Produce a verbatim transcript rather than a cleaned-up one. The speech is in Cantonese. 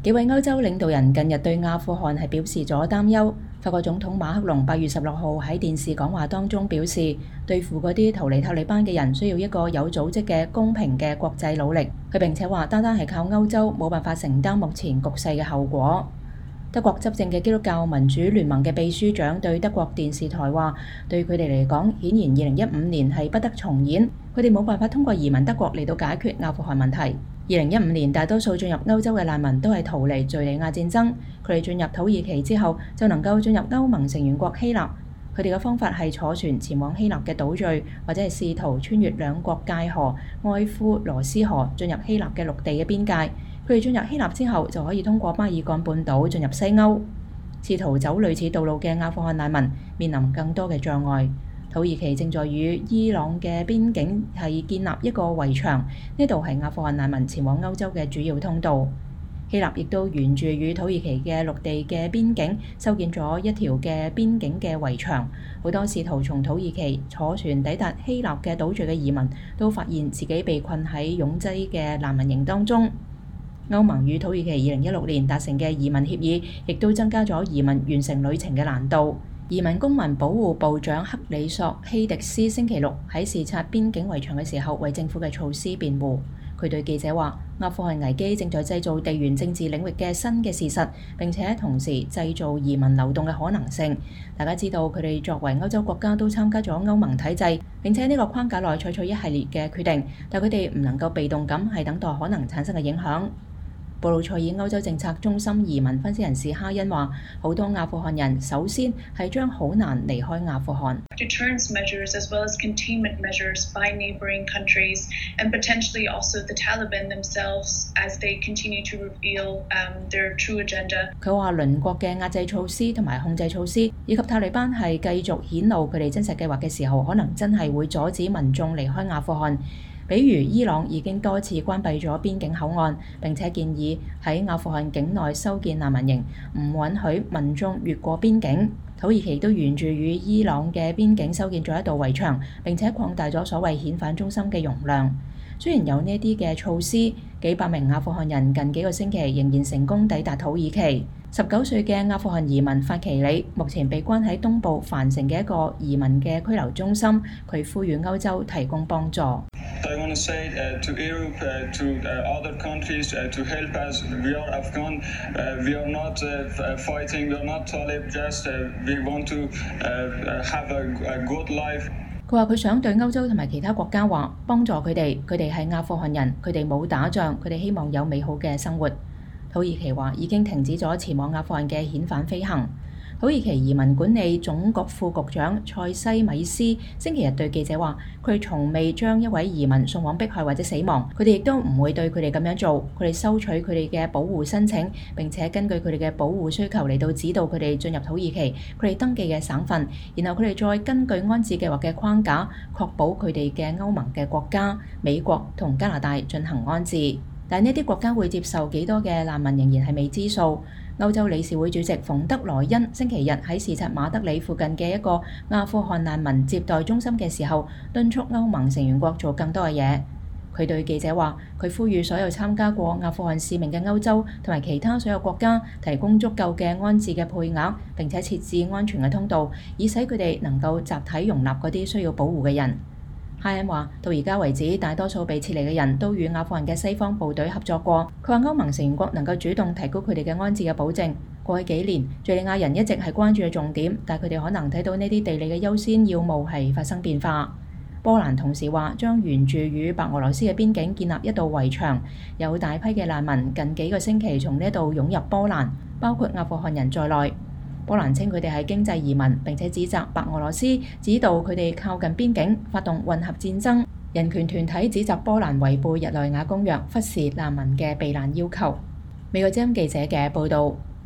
幾位歐洲領導人近日對阿富汗係表示咗擔憂。法國總統馬克龍八月十六號喺電視講話當中表示，對付嗰啲逃離塔利班嘅人需要一個有組織嘅公平嘅國際努力。佢並且話，單單係靠歐洲冇辦法承擔目前局勢嘅後果。德國執政嘅基督教民主聯盟嘅秘書長對德國電視台話，對佢哋嚟講，顯然二零一五年係不得重演。佢哋冇辦法通過移民德國嚟到解決阿富汗問題。二零一五年大多數進入歐洲嘅難民都係逃離敘利亞戰爭，佢哋進入土耳其之後就能夠進入歐盟成員國希臘。佢哋嘅方法係坐船前往希臘嘅島嶼，或者係試圖穿越兩國界河埃夫羅斯河進入希臘嘅陸地嘅邊界。佢哋進入希臘之後就可以通過巴爾幹半島進入西歐。試圖走類似道路嘅阿富汗難民面臨更多嘅障礙。土耳其正在與伊朗嘅邊境係建立一個圍牆，呢度係阿富汗難民前往歐洲嘅主要通道。希臘亦都沿住與土耳其嘅陸地嘅邊境修建咗一條嘅邊境嘅圍牆。好多試圖從土耳其坐船抵達希臘嘅島嶼嘅移民都發現自己被困喺擁擠嘅難民營當中。歐盟與土耳其二零一六年達成嘅移民協議，亦都增加咗移民完成旅程嘅難度。移民公民保護部長克里索希迪斯星期六喺視察邊境圍牆嘅時候，為政府嘅措施辯護。佢對記者話：阿富汗危機正在製造地緣政治領域嘅新嘅事實，並且同時製造移民流動嘅可能性。大家知道佢哋作為歐洲國家都參加咗歐盟體制，並且喺呢個框架內採取一系列嘅決定，但佢哋唔能夠被動咁係等待可能產生嘅影響。布魯塞爾歐洲政策中心移民分析人士哈恩話：好多阿富汗人首先係將好難離開阿富汗。 Deterrence measures as well as containment measures by neighboring countries and potentially also the Taliban themselves as they continue to reveal um, their true agenda. 佢話鄰國嘅壓制措施同埋控制措施，以及塔利班係繼續顯露佢哋真實計劃嘅時候，可能真係會阻止民眾離開阿富汗。比如伊朗已經多次關閉咗邊境口岸，並且建議喺阿富汗境內修建難民營，唔允許民眾越過邊境。土耳其都沿住與伊朗嘅邊境修建咗一道圍牆，並且擴大咗所謂遣返中心嘅容量。雖然有呢啲嘅措施，幾百名阿富汗人近幾個星期仍然成功抵達土耳其。十九歲嘅阿富汗移民法奇里目前被關喺東部凡城嘅一個移民嘅拘留中心，佢呼籲歐洲提供幫助。 I want to say uh, to Europe, uh, to uh, other countries, uh, to help us. We are Afghan. Uh, we are not uh, fighting. We are not Talib. Just uh, we want to uh, have a, a good life. 佢話佢想對歐洲同埋其他國家話，幫助佢哋。佢哋係阿富汗人，佢哋冇打仗，佢哋希望有美好嘅生活。土耳其話已經停止咗前往阿富汗嘅遣返飛行。土耳其移民管理總局副局長塞西米斯星期日對記者話：佢哋從未將一位移民送往迫害或者死亡，佢哋亦都唔會對佢哋咁樣做。佢哋收取佢哋嘅保護申請，並且根據佢哋嘅保護需求嚟到指導佢哋進入土耳其佢哋登記嘅省份，然後佢哋再根據安置計劃嘅框架，確保佢哋嘅歐盟嘅國家美國同加拿大進行安置。但呢啲國家會接受幾多嘅難民仍然係未知數。歐洲理事會主席馮德萊恩星期日喺視察馬德里附近嘅一個阿富汗難民接待中心嘅時候，敦促歐盟成員國做更多嘅嘢。佢對記者話：佢呼籲所有參加過阿富汗使命嘅歐洲同埋其他所有國家提供足夠嘅安置嘅配額，並且設置安全嘅通道，以使佢哋能夠集體容納嗰啲需要保護嘅人。哈恩話：到而家為止，大多數被撤離嘅人都與阿富汗嘅西方部隊合作過。佢話歐盟成員國能夠主動提高佢哋嘅安置嘅保證。過去幾年，敘利亞人一直係關注嘅重點，但佢哋可能睇到呢啲地理嘅優先要務係發生變化。波蘭同時話將沿住與白俄羅斯嘅邊境建立一道圍牆，有大批嘅難民近幾個星期從呢度湧入波蘭，包括阿富汗人在內。波蘭稱佢哋係經濟移民，並且指責白俄羅斯指導佢哋靠近邊境發動混合戰爭。人權團體指責波蘭違背日內瓦公約，忽視難民嘅避難要求。美國之音記者嘅報導。